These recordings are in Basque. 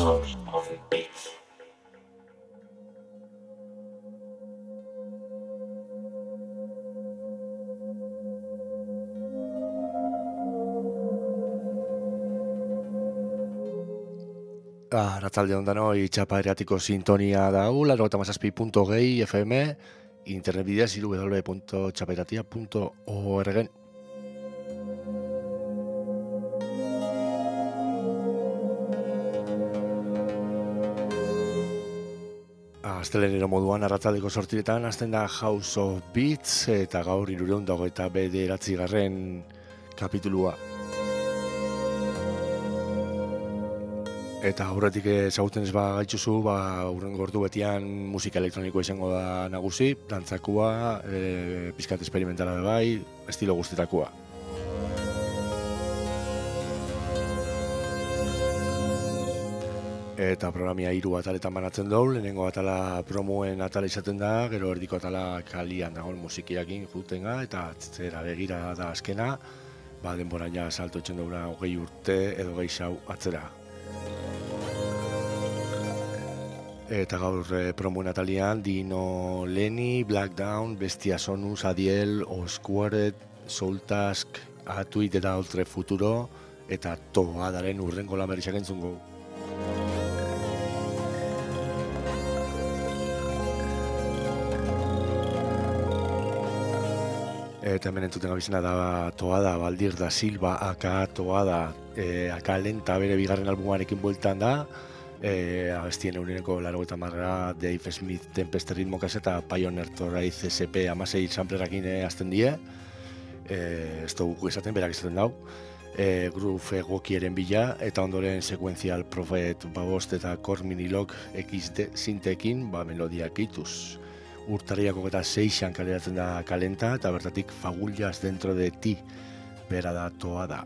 House of Beats. Arratsalde on danoi, txapaeratiko sintonia da hau, 97.2 FM, internet bidez www.txapaeratia.org. Astelenero moduan arratsaldeko 8etan hasten da House of Beats eta gaur 329. kapitulua. Eta aurretik ezagutzen ez gaituzu, hurrengo ordu betian musika elektronikoa izango da nagusi, dantzakua, pizkat esperimentala bai, estilo guztetakoa. Eta programia 3 ataletan banatzen dugu, lehenengo atala promoen atala izaten da, gero erdiko atala kalian dagoen musikiakin jutenga, eta atzera begira da azkena, denboran ja salto etxen duguna 20 urte edo 20 atzera. Eta gaur promoen atalian Dino Lenny, Black Down, Bestia Sonus, Adiel, Osquared, Soul Task, Atuit eta Oltre Futuro, eta Toadaren urrengo lamerixak entzungo. Eta hemen entzuten gabizena da Toada, Baldir da Silva, aka Toada, aka Lenta bere bigarren albumarekin bueltan da, abestien euneneko 80 Dave Smith Tempest ritmo kaseta Pioneer Torraiz SP 16 samplerekin hasten die, ez dugu esaten, berak esaten dau, groove egokieren bila, eta ondoren Sequential Prophet 5 eta Core Minilog XD sintekin melodiak ituz. Urtarriako eta 6an kaleratzen da Kalenta, eta bertatik Fagullas dentro de ti, bera da Toada.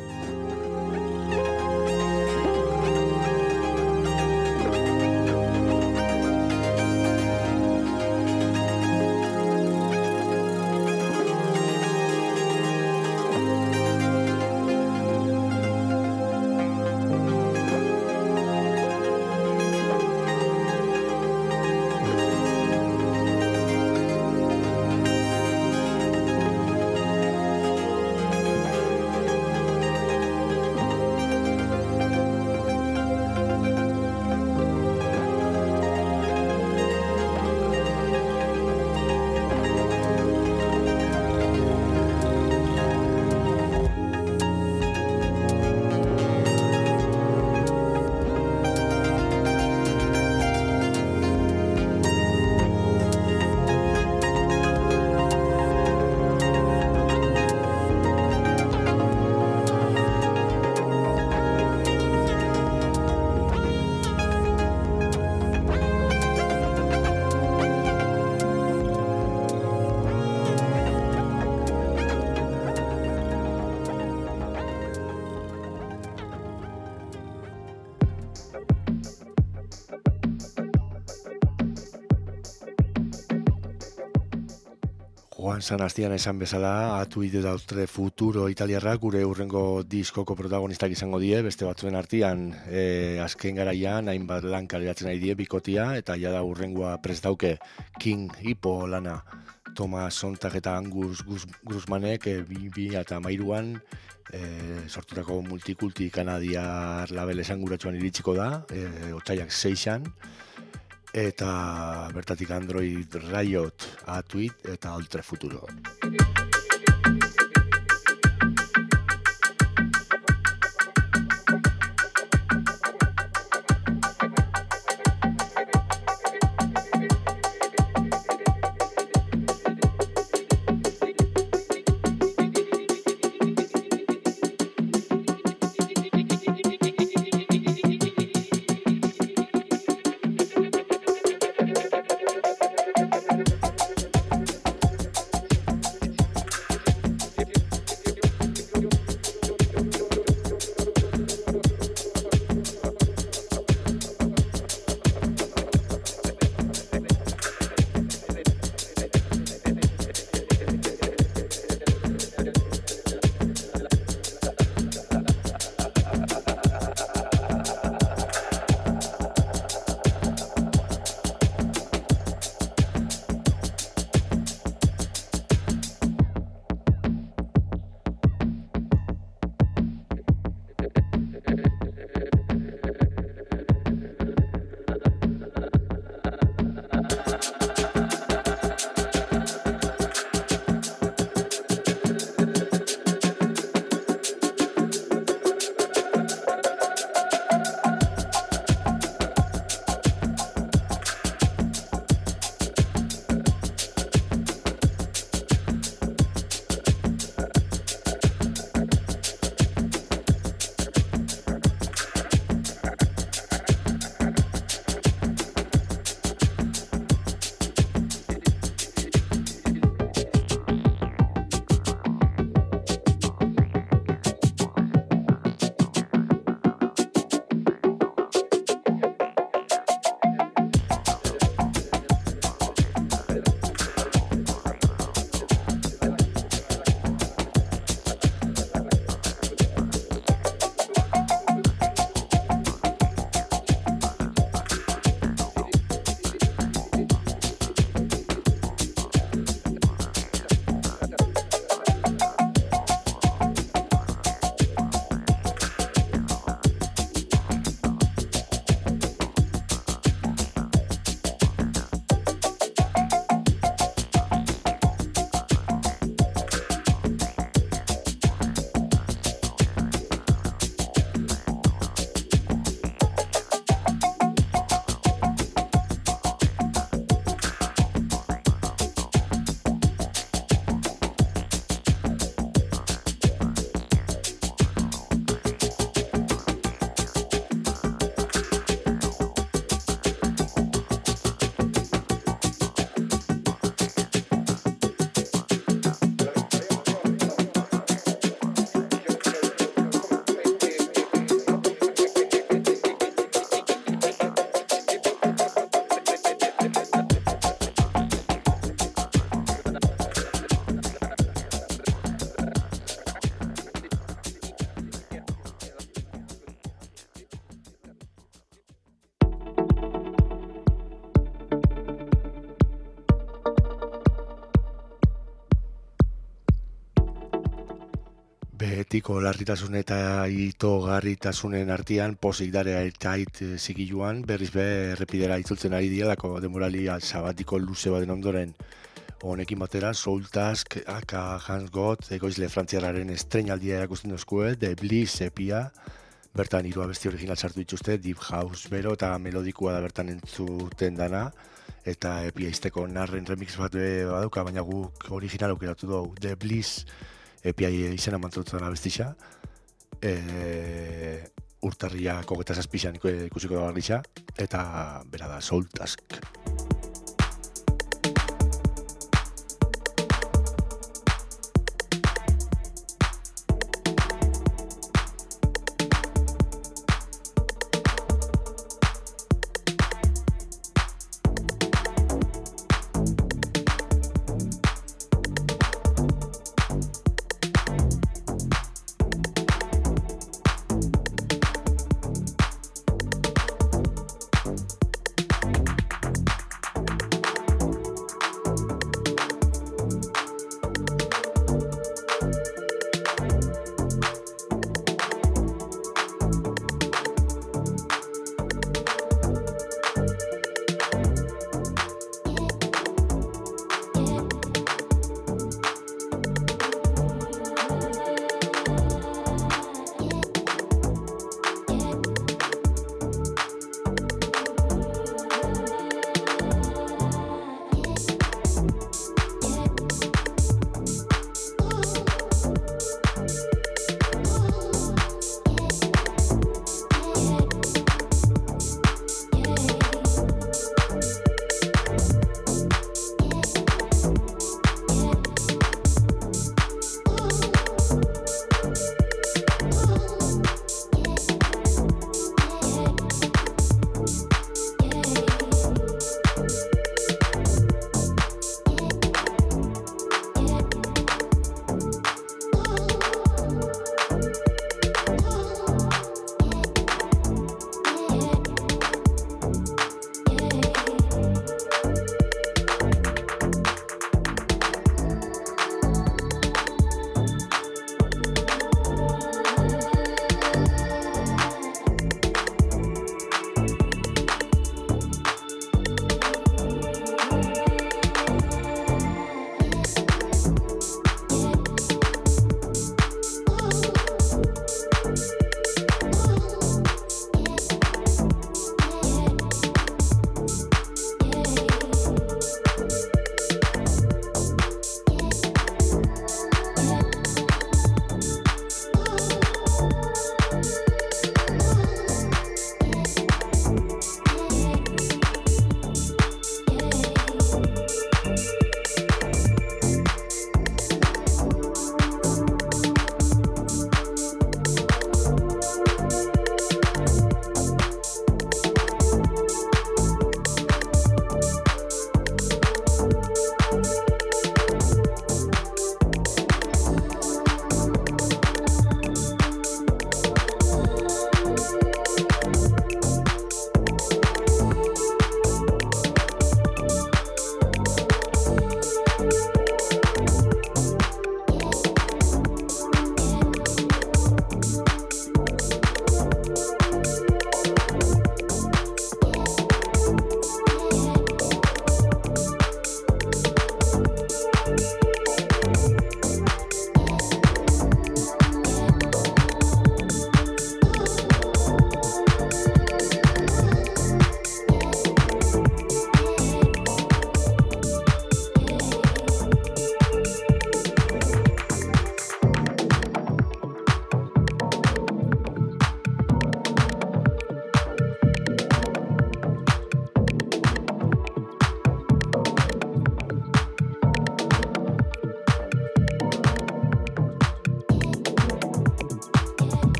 Joan San Astian esan bezala, Atuit eta Oltre Futuro italiarrak gure urrengo diskoko protagonistak izango die, beste batzuen artean azken garaian hainbat lan kaleratzen ari die bikotia, eta jada urrengoa prest dauke King Hippo lana Thomas Sontag eta Angus Guzmanek 2013an sortutako multikulti kanadiar label esanguratsuan iritsiko da, otsaiak 6an, eta bertatik Android Riot, Atuit eta Oltre Futuro. Betiko larritasun eta itogarritasunen artean pozik darea eta zigiluan berriz be errepidera itzultzen ari dielako demorali sabatiko luze baden ondoren. Honekin batera, Soul Task, aka Hans Gott, egoizle frantziarraren estreinaldia erakusten dozkue, The Bliss epia, bertan hiru abesti original sartu dituzte, Deep House bero eta melodikoa da bertan entzuten dana, eta epia izteko narren remix bat baduka, baina guk original aukeratu dugu, The Bliss epia izena mantzutzen abestisa, urtarriak 27an ikusiko da barritxa, eta bera da Soul Task.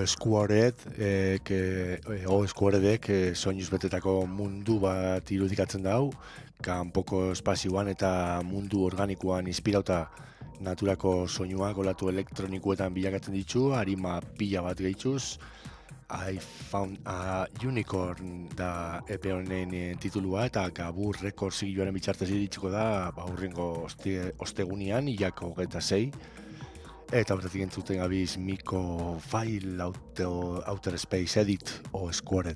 Squared, Squaredek soinuz betetako mundu bat irudikatzen dau, kanpoko espazioan eta mundu organikoan inspirauta naturako soinuak olatu elektronikoetan bilakatzen ditu, harima pila bat gehituz. I Found a Unicorn da EP honen titulua eta Gabur Records zigiluaren bitxartez iritsiko da hurrengo ostegunian, hilako 26. Eta horretik entzuten gabiz Miko File Outer Space Edit o Squared.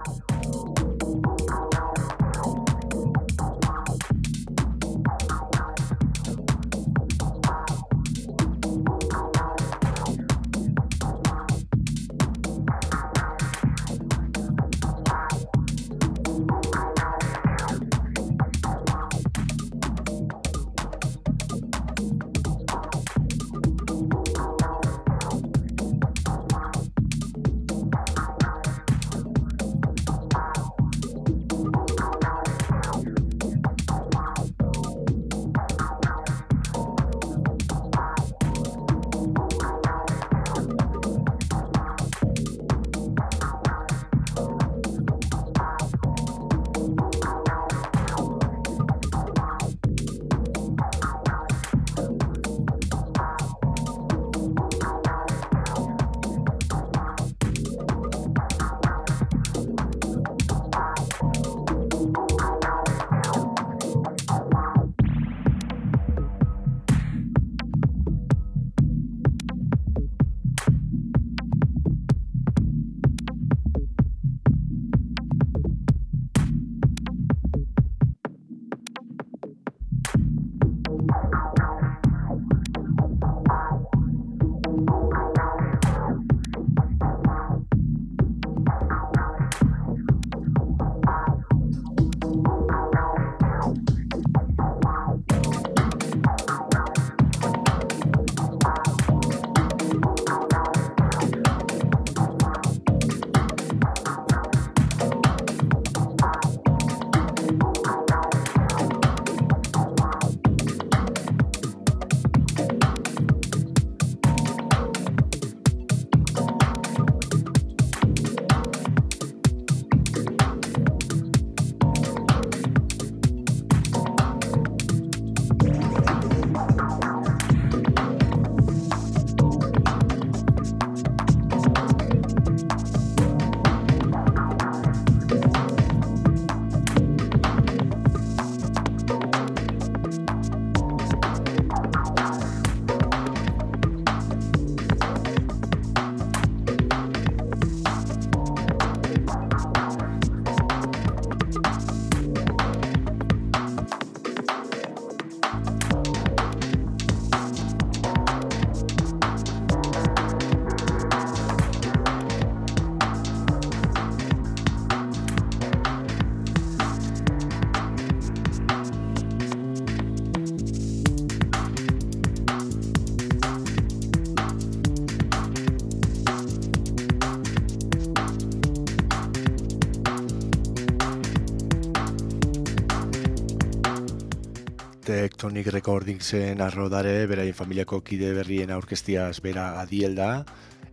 Tectonic Recordingsen arrodare, beraien familiako kide berrien aurkestiaz bera Adiel da,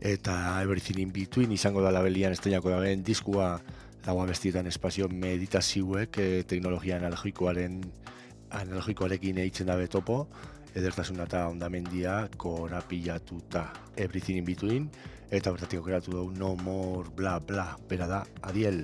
eta Everything in Between izango da labelian estrenako daben diskua laua bestietan espazio meditazioek teknologia analogikoarekin eitzen dabe topo, edertasun eta ondamendia korapilatuta Everything in Between, eta bertatik okeratu dugu No More Bla Bla, bera da Adiel.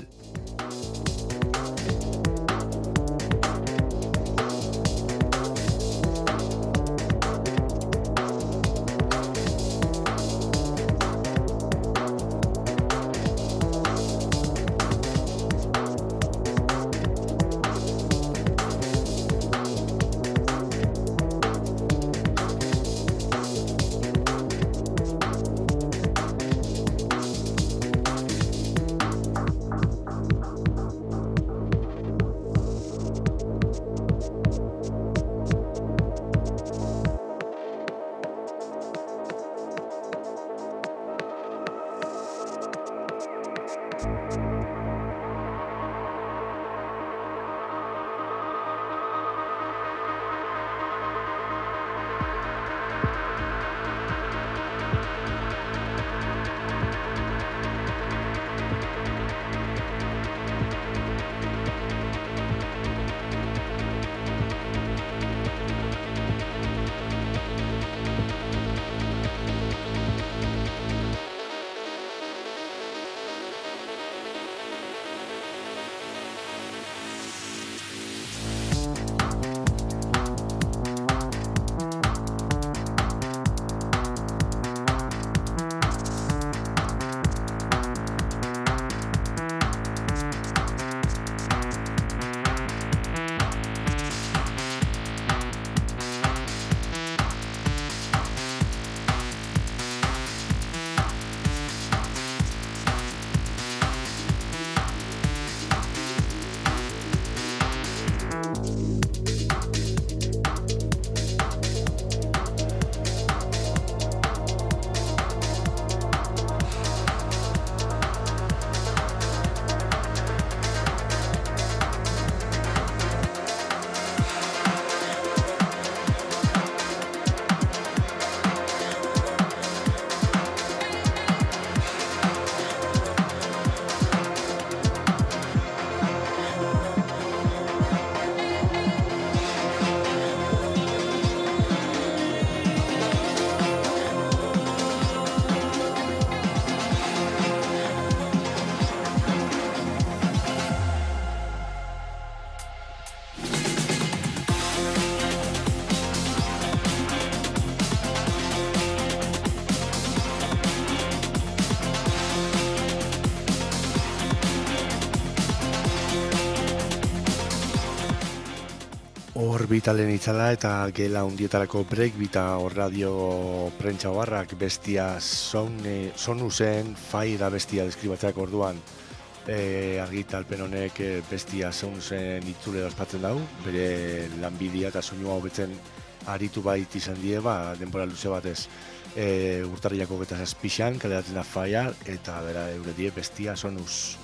Hor bitalen itzala eta gela hundietarako break bita hor radio prentsa barrak bestia sonu zen, fai da bestia deskribatzeak orduan argitalpen honek bestia sonu zen itzule ospatzen dau, bere lanbidea eta soinua hobetzen aritu bait izan die, denbora luze batez urtarrilako 27an kaleratzen da faia eta bera eure die bestia sonuz.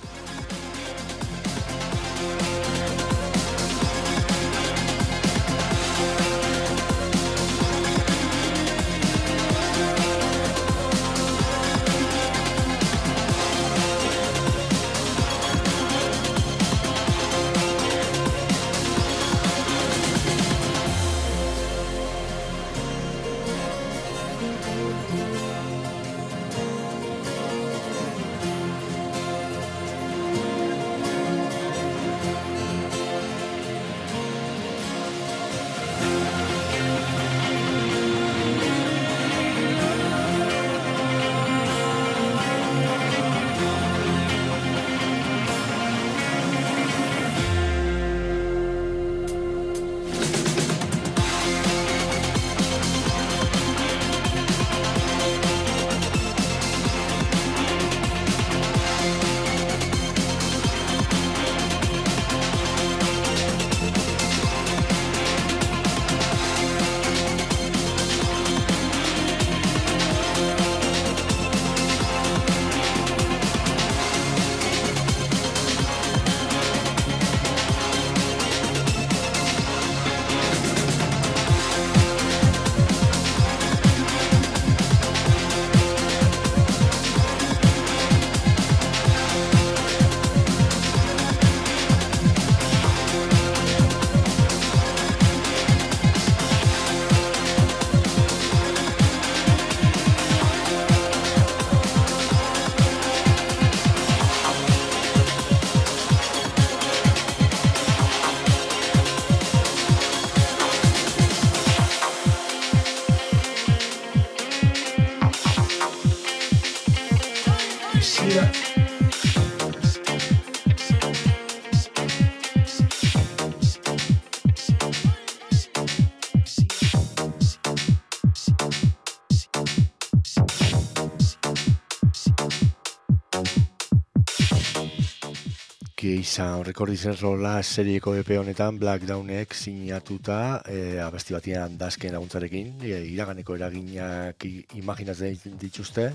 Izan Recordizen rola serieko EP honetan Black Dawnek sinatuta abesti batian dazken laguntzarekin iraganeko eraginak imaginatzen dituzte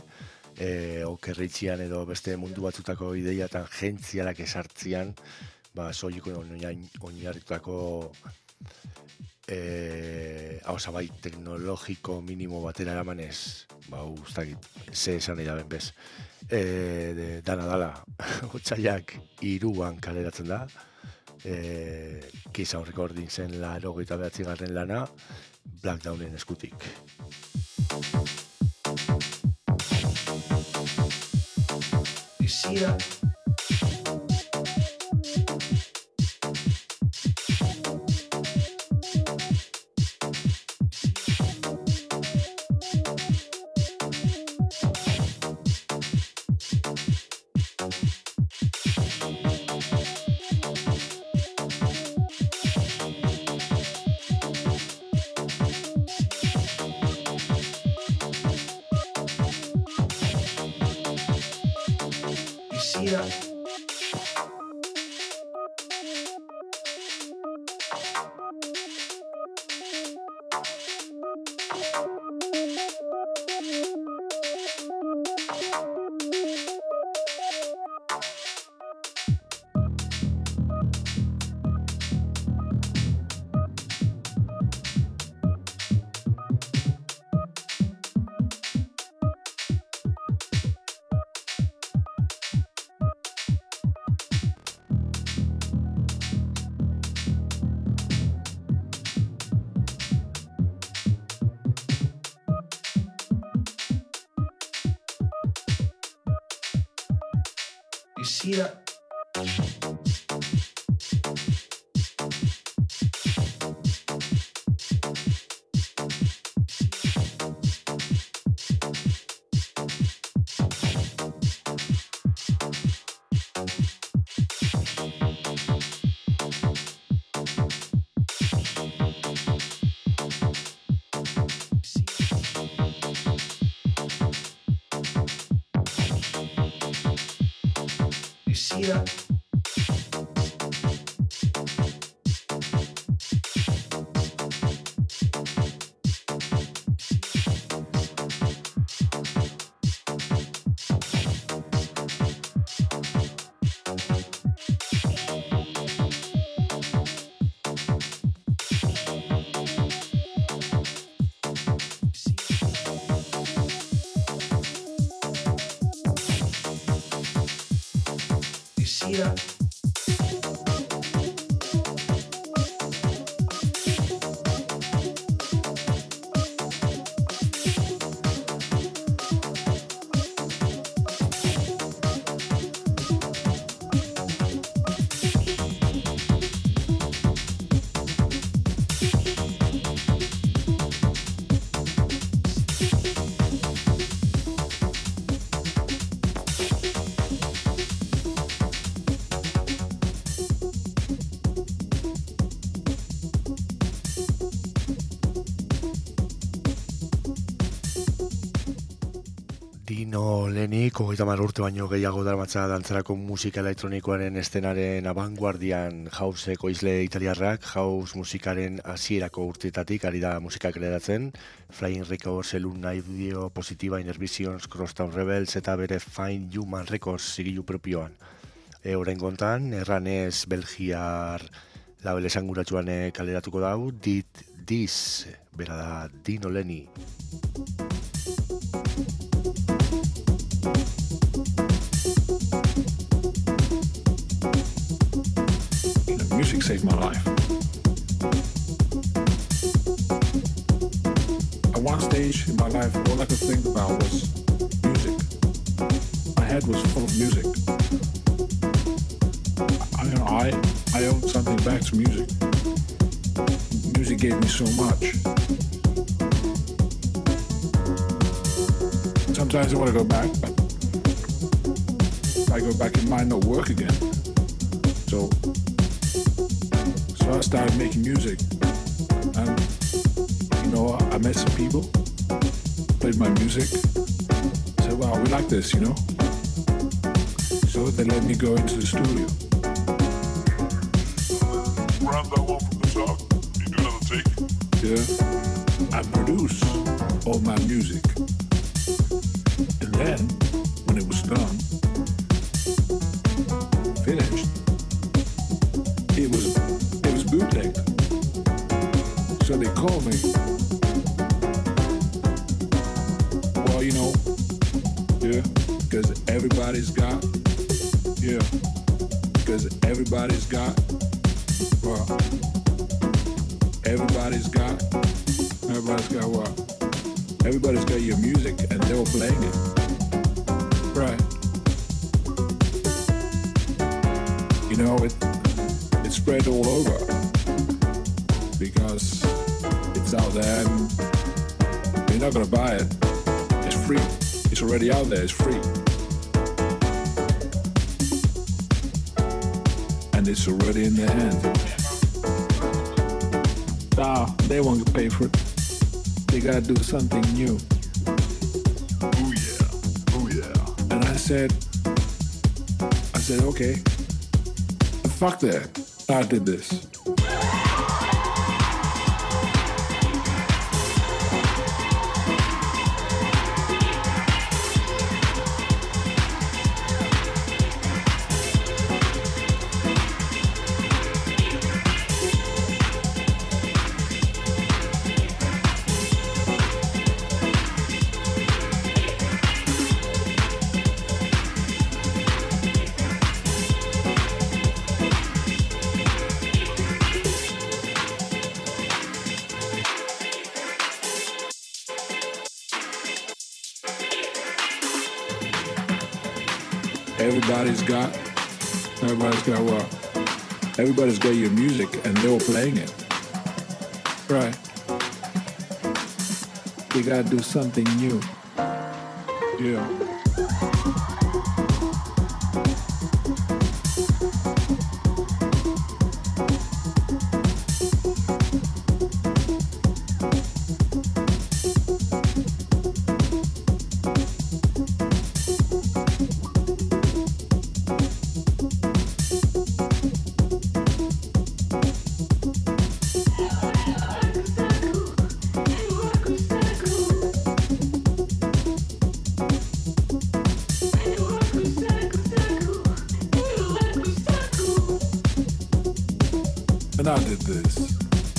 okerritzian edo beste mundu batzutako ideiatan gentzialak esartzian soiliko oinarritutako hausabai teknologiko minimo batera eramanez ustakit, ze esan da benbez dana dala otsailak 3an kaleratzen da Kisa Recording zen 89. lana Black Dawnen eskutik. Isia Dino Lenik, 30 urte baino gehiago darmatza dantzarako musika elektronikoaren estenaren abanguardian houseko isle italiarrak, house musikaren hasierako urteetatik ari da musika kreatzen, Flying Records, Elun Audio, Positiva, Inner Visions, Crosstown Rebels eta bere Fine Human Records zigilu propioan. Orain gontan, erranez Belgiar label esanguratsuan kaleratuko dau, Did This, bera da Dino Leni. Music saved my life. At one stage in my life, all I could think about was music. My head was full of music. I owed something back to music. Music gave me so much. Sometimes I want to go back, but if I go back, it might not work again. So I started making music, and I met some people, played my music, said, wow, we like this, So they let me go into the studio. Round that one from the top, you do another take? Yeah, I produce all my music, and then, when it was done, finished, it was bootleg. So they called me. Well, yeah, because everybody's got what? Everybody's got your music and they were playing it. Right. It spread all over because it's out there and you're not gonna buy it. It's free. It's already out there, it's free. And it's already in their hands. They won't pay for it. They gotta do something new. Oh yeah. And I said, okay, fuck that. I did this. Everybody's got your music and they were playing it. Right. They gotta do something new. Yeah. And I did this.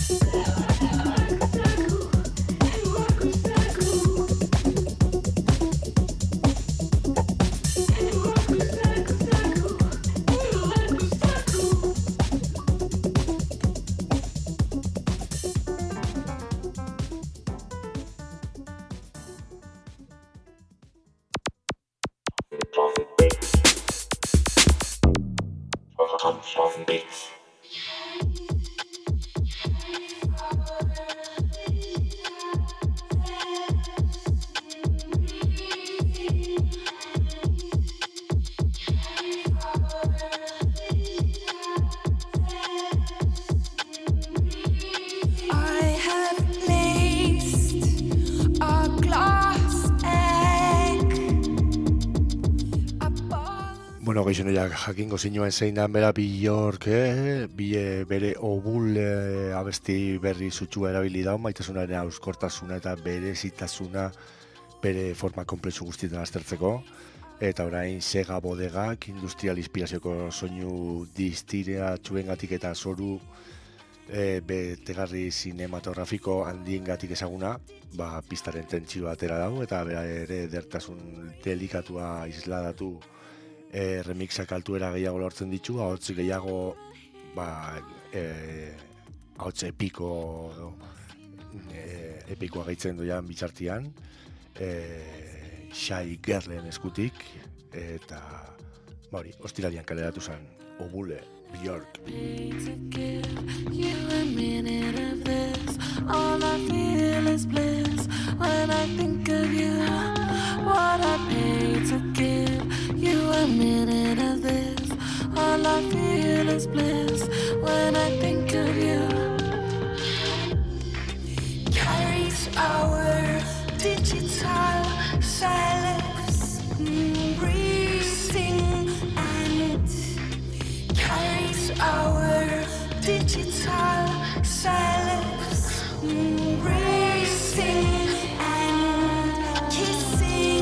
Bueno, gehienak jakingo zinuen zein da bera Bjork, bere obul abesti berri sutsua erabili da, maitasunaren auskortasuna eta berezitasuna bere forma konplexu guztietan aztertzeko. Eta orain Sega Bodegak industrial inspirazioko soinu distiratsuengatik eta zoru betegarri sinematografiko handiengatik ezaguna, pistaren tentsio atera dago eta bera ere edertasun delikatua isladatu remixak altuera gehiago lortzen ditu, ahots gehiago ahots epikoa gaitzen doian bitxartian, Shy Girlen eskutik, eta ostiralian kaleratu zen Obule Bjork. All I feel is bliss when I think of you. What I paid to give you a minute of this. All I feel is bliss when I think of you. Carries our digital selves, breathing, and carries our digital selves, racing and kissing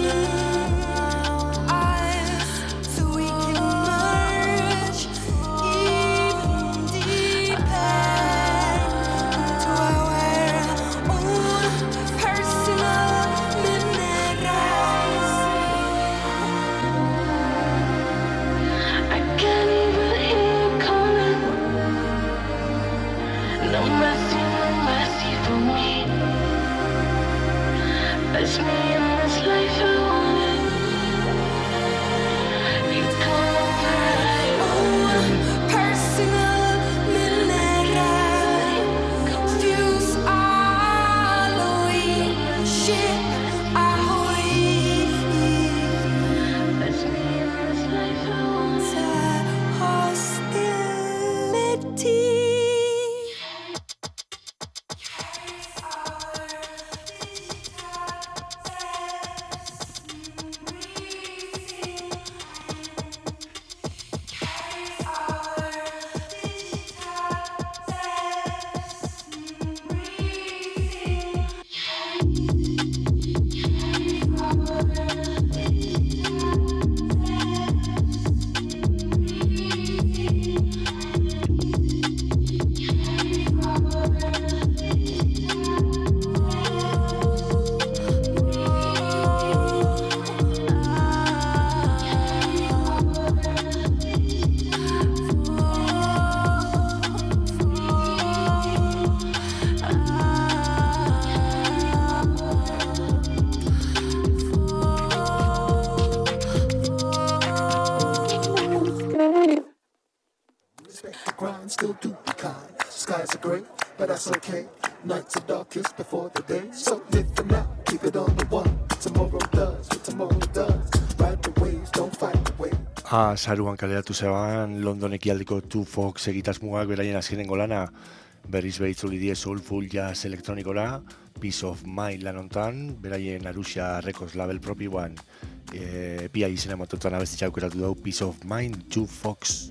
us so we can merge even deeper into our own personal minerals. I can't even hear you calling. No mercy for me. That's me in this life I wanted. You come over. Oh, personal mineral. Fuse alloy. Ship ahoy. That's me in this life I wanted. Hostility. Still do be kind. Skies are gray, but that's okay. Nights are darkest before the day. So live for now, keep it on the one. Tomorrow does what tomorrow does. Ride the waves, don't fight the wave. Saruan kaleratu zeban London ekialdeko Two Fox egitasmoak beraien azkenengo lana berriz behitzuli die soulful jazz elektronikora, Peace of Mind lan hontan, beraien Arusha Records label propioan pia izena matotan abestitza aukeratu dugu Peace of Mind, Two Fox.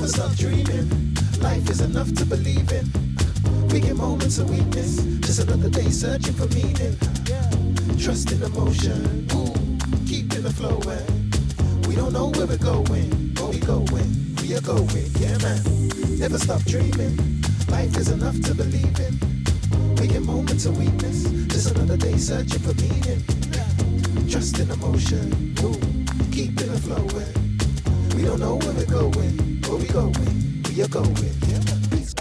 Never stop dreaming. Life is enough to believe in. We get moments of weakness. Just another day searching for meaning. Trust in emotion. Ooh, keeping the flowing. We don't know where we're going, but we going. We are going, yeah man. Never stop dreaming. Life is enough to believe in. We get moments of weakness. Just another day searching for meaning. Trust in emotion. Ooh, keeping the flowing. We don't know where we're going, but we going. We are going, yeah man.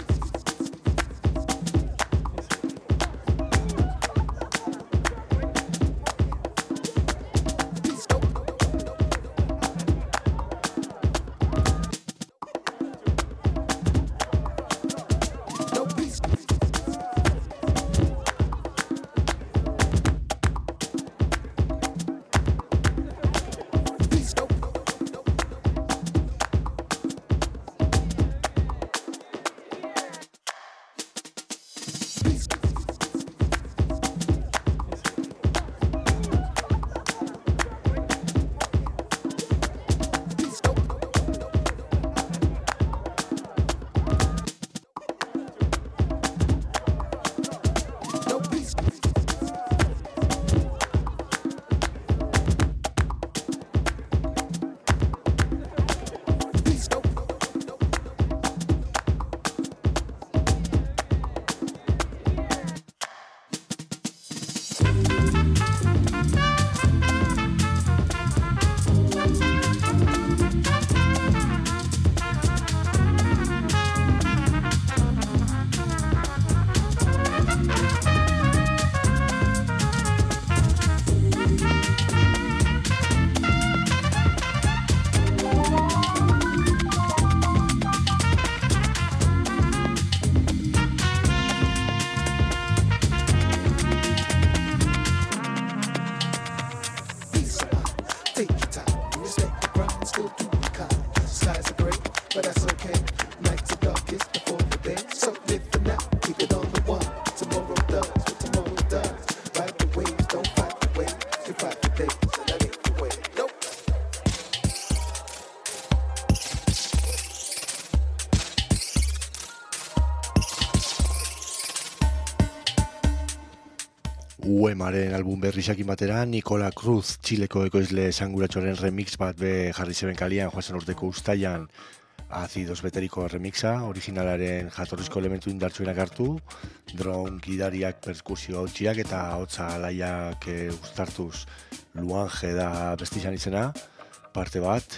UEMaren album berrizakin batera, Nikola Cruz, Txileko ekoizle esanguratsuaren remix bat be jarri zeben kalian, joazen urteko ustailan azidoz beteriko remixa, originalaren jatorrizko elementu indartsuenak hartu, drone gidariak perkusio hautsiak eta hotza alaiak uztartuz Luanje da bestizan izena, parte bat,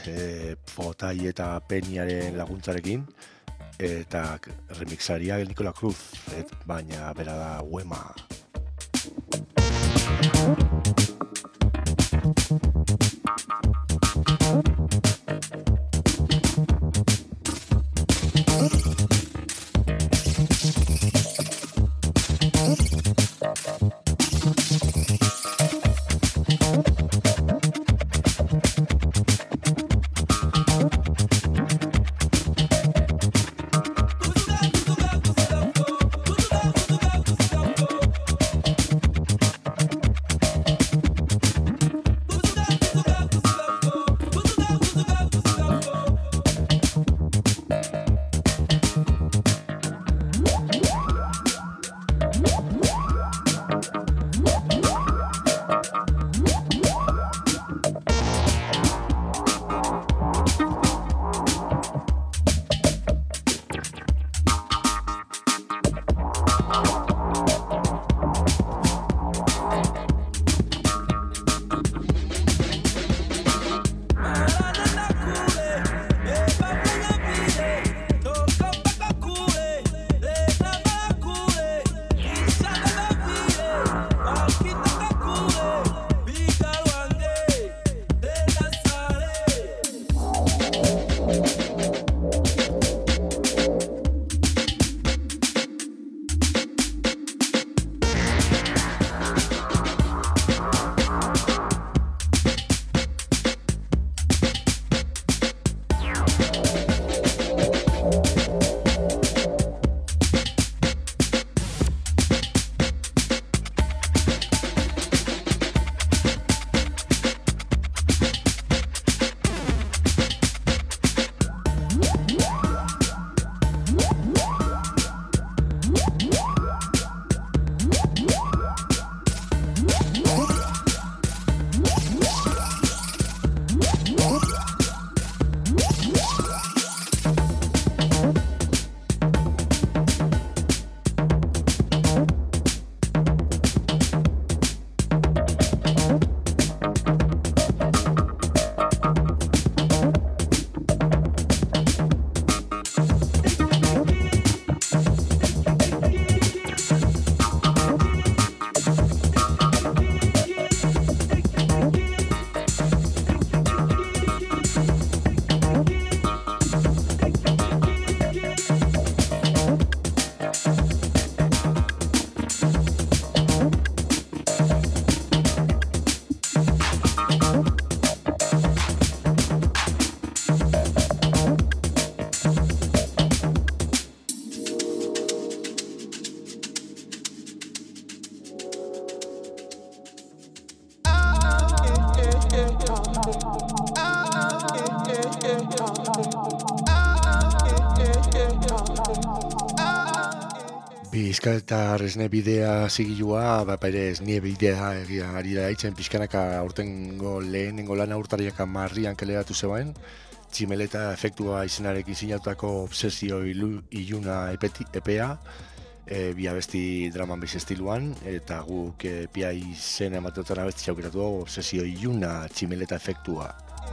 Fotai eta Peniaren laguntzarekin, eta remixaria Nikola Cruz, baina bera da UEMA. izka eta resne bidea zigilua, ere esnie bidea egia ari da itzen, pixkanaka aurtengo lehenengo lana urtariak marrian keleratu zegoen, tximeleta efektua izenarekin sinatutako obsesio iluna epea, bi abesti draman bez estiluan, eta guk pia izen emateotan abesti txaukeratu obsesio iluna tximeleta efektua.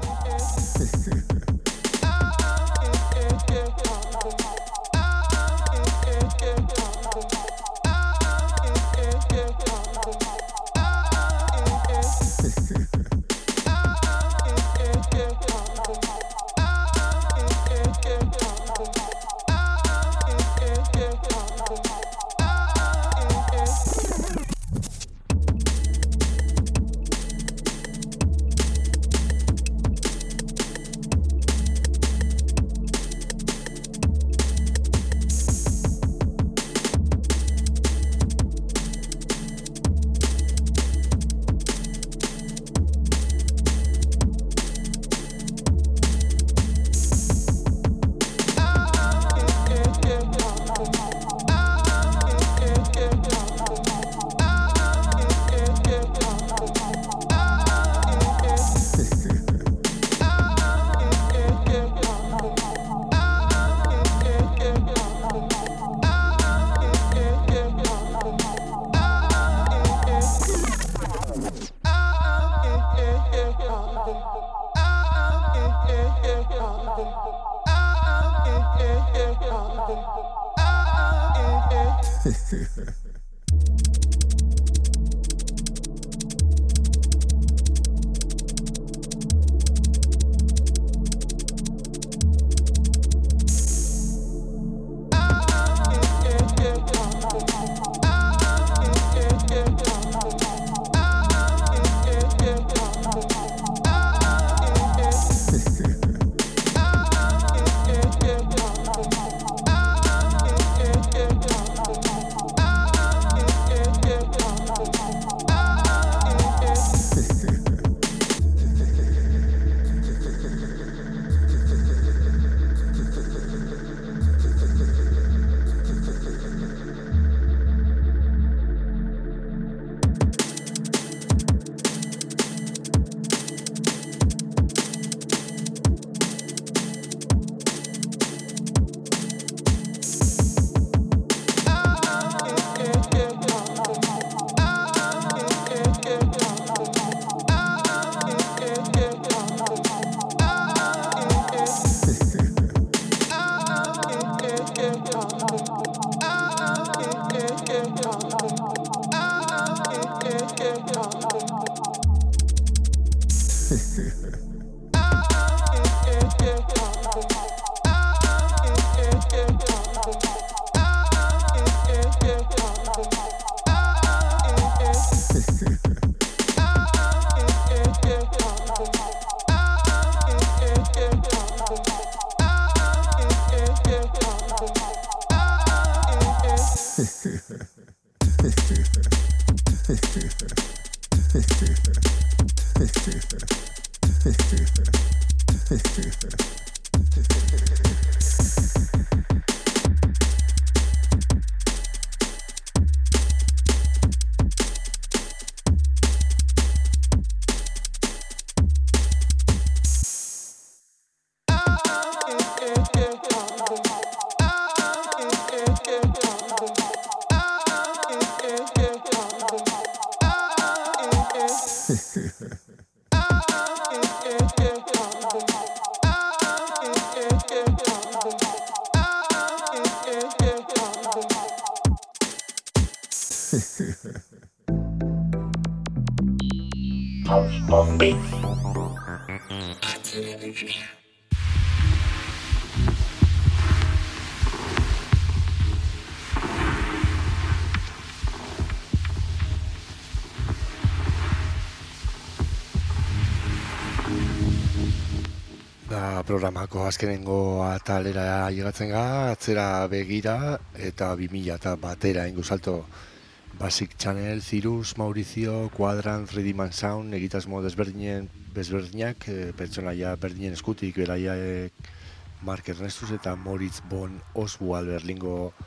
Programako azkenengo atalera llegatzen ga, atzera begira eta 2000 eta batera ingo salto Basic Channel, Cirrus, Mauricio, Quadrant, Rhythm and Sound, egitasmo desberdinak, pertsonaia berdinen eskutik, beraia Mark Ernestus eta Moritz von Oswald Berlingo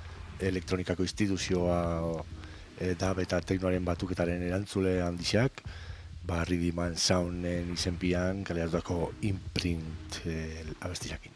elektronikako instituzioa da eta teknoaren batuketaren erantzule handiak, Rhythm & Sounden izenpian kaleratutako Imprint abestiakin.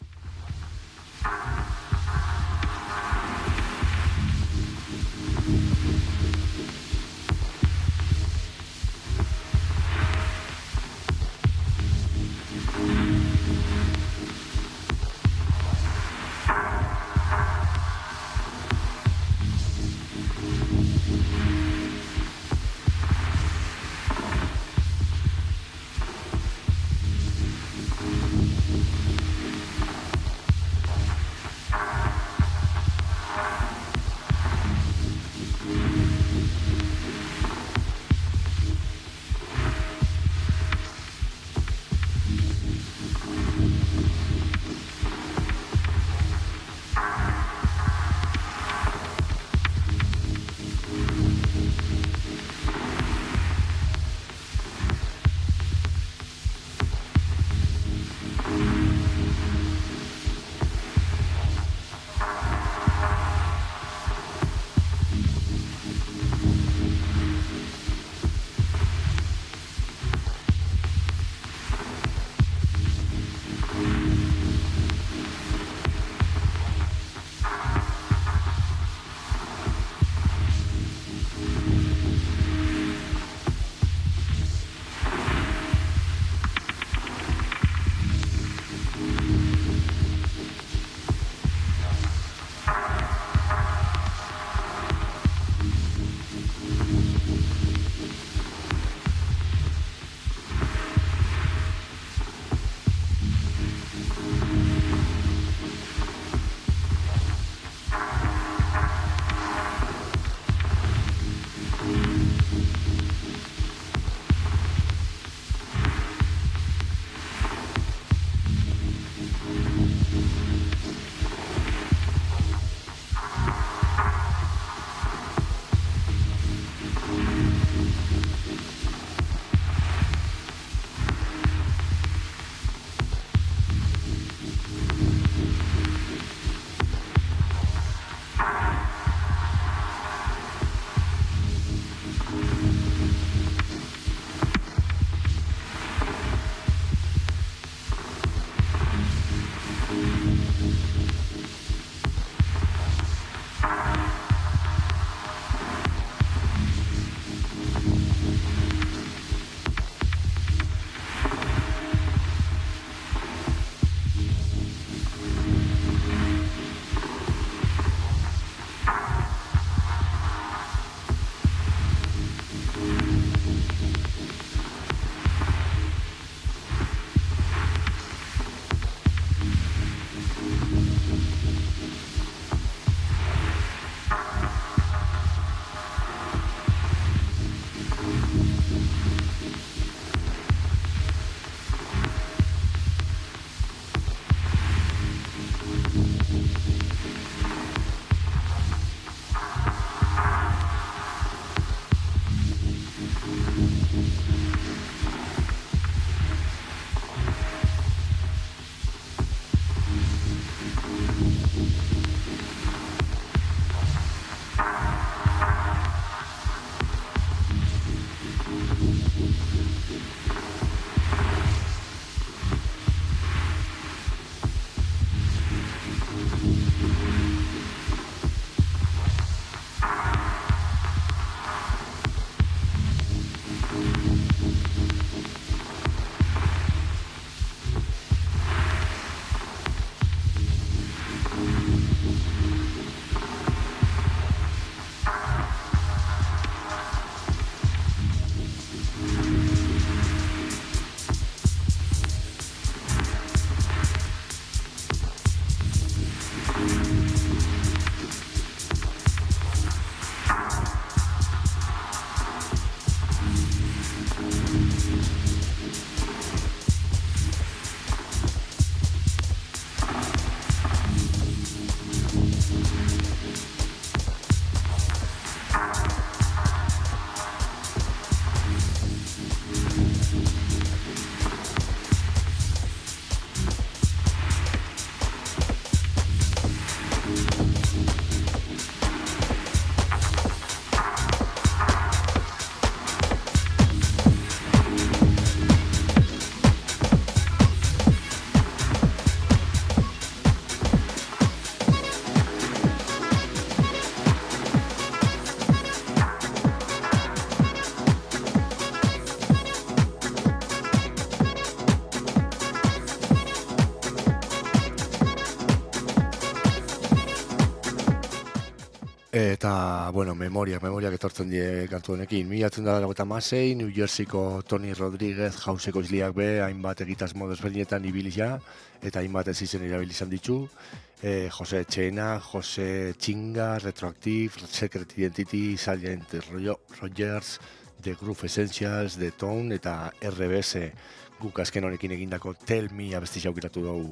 Eta, bueno, memoriak etortzen die kantu honekin. 1996, New Jerseyko Tony Rodriguez jauseko izliak be, hainbat egitasmo desberdinetan ibilizia, eta hainbat ez izen irabilizan ditu. Jose Txena, Jose Txinga, Retroactive, Secret Identity, Silent Rogers, The Groove Essentials, The Tone, eta RBS guk azken honekin egindako Tell Me abesti jaukiratu dugu.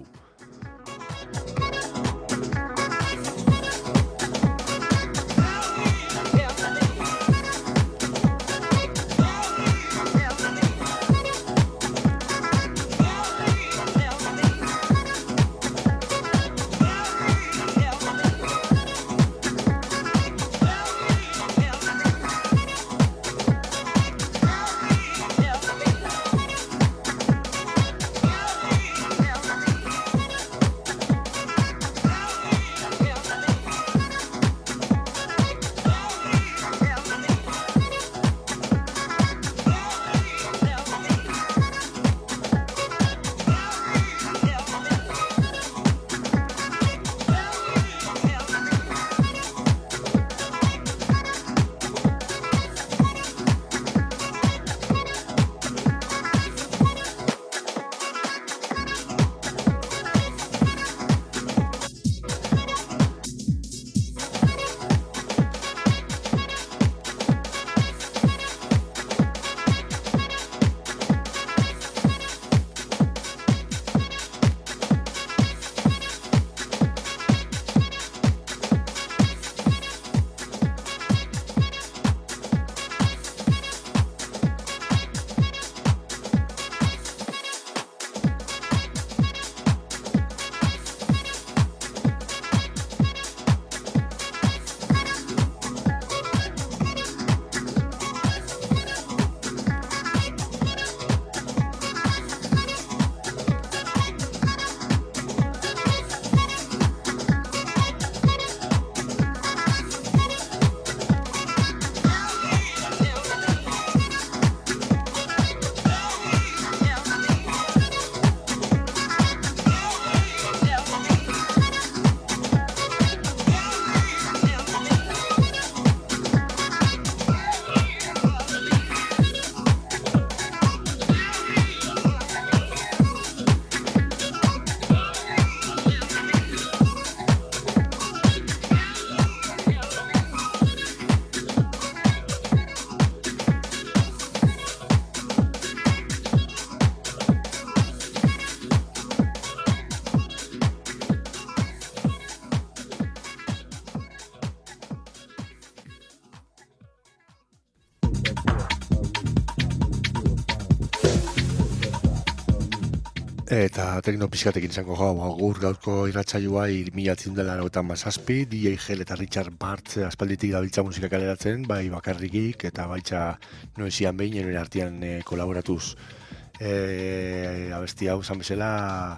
Eta tekno pixkatekin izango gaur gaurko irratsaioa 1987, DJ Hell eta Richard Bart aspalditik dabiltza musika kaleratzen, bai bakarrikik eta baitza noizian behin eren artean kolaboratuz. Abesti hau zan bezala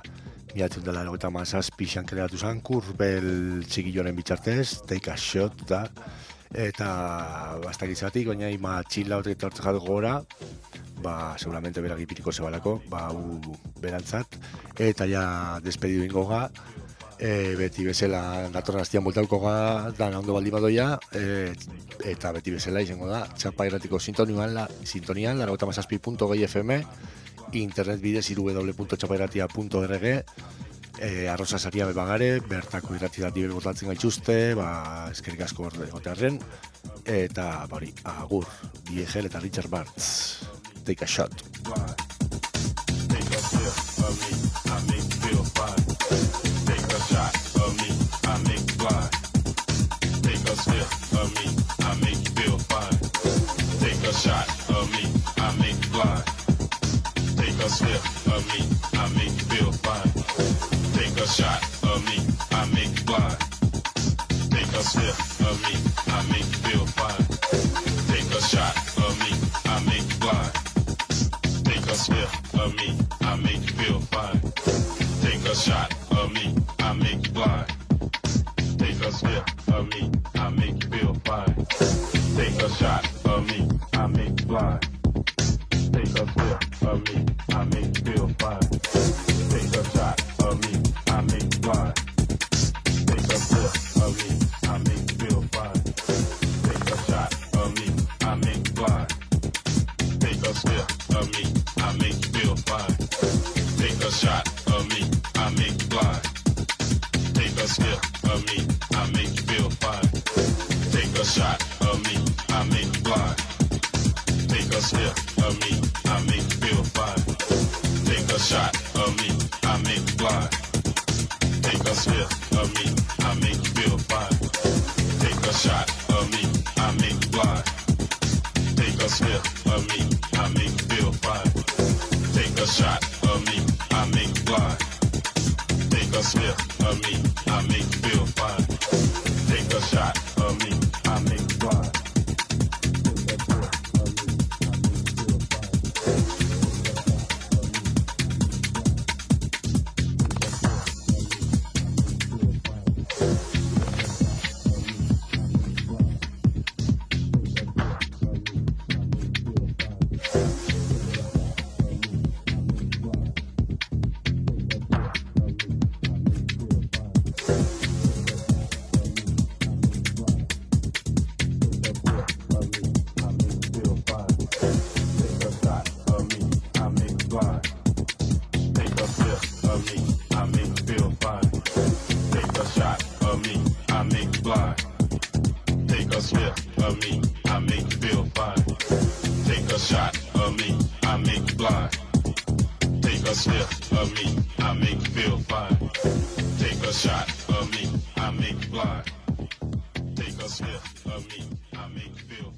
1987 xan kaleratu zen, Kurbel txikilloren bitxartez, Take a Shot da, eta bastak izatik, baina ima txilla hotek eta hortzak gora, seguramente berak ipiriko zebalako, berantzat, eta ja despedidu ingo ga, beti bezala datorren hastian bultauko ga, dana ondo baldi badoia, eta beti bezala izango da, Txapa irratiko sintonian, 97.2 FM, internet bidez www.txapairratia.org, arroza saria bebagare, bertako irratidati berbotatzen gaituzte, eskerik asko egotearren, eta agur, Diegel eta Richard Bartz. Take a shot. Take a sip of me, I make you feel fine. Take a shot of me, I make you blind. Take a sip of me, I make you feel fine. Take a shot of me, I make you blind. Take a sip of me, I make you feel fine. Take a shot of me, I make you blind. Take a sip of me, I make you feel fine. Take a shot of me, I make you blind. Take a sniff of me, I make you feel fine. Take a shot of me, I make you blind. Take a sniff of me, I make you feel fine. Take a shot of me, I make you blind. Take a sniff of me, I make you feel fine. Take a shot of me, I make you blind. Take a sniff of me, I make you feel fine. a shot of me, I make you blind. Take a sip of me, I make you feel fine. Take a shot of me, I make you blind. Take a sip of me, I make you feel fine. Take a shot of me, I make you blind. Take a sip of me, I make you feel fine. Take a shot of me, I make you blind. Take a sip of me, I make you feel fine. Take a shot of me, I make you blind. Take a sip of me, I make you feel fine. Take a shot of me, I make you blind. Take a sip of me, I make you feel